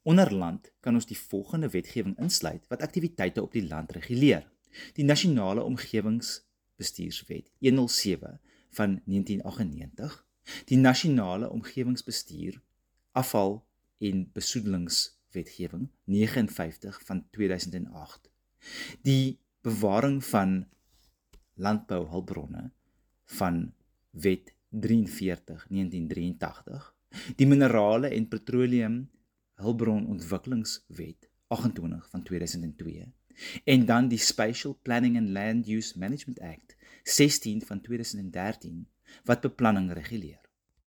Onder land kan ons die volgende wetgewing insluit wat aktiwiteite op die land reguleer. Die Nasionale Omgewingsbestuurswet 107 van 1998, die Nasionale Omgewingsbestuur, Afval en Besoedelingswetgewing 59 van 2008, die bewaring van landbouhulpbronne van Wet 43 1983, die Minerale en Petroleum Hulpbronontwikkelingswet 28 van 2002 en dan die Spatial Planning and Land Use Management Act 16 van 2013 wat beplanning reguleer.